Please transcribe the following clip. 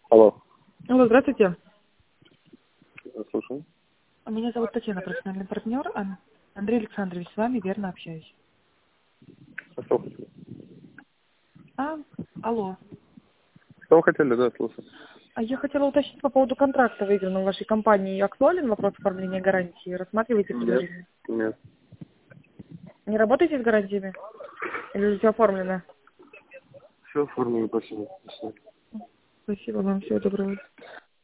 Алло. Алло, здравствуйте. Слушаю. Меня зовут Татьяна, профессиональный партнер. Андрей Александрович, с вами верно общаюсь. Что хотели? Алло. Что вы хотели, да, слушаю. Я хотела уточнить по поводу контракта, выигранного в вашей компании. Актуален вопрос оформления гарантии? Рассматриваете Нет, предложение? нет. Не работаете с гарантиями? Или уже все оформлено? Все оформлено, спасибо. До свидания. Спасибо вам, всего доброго.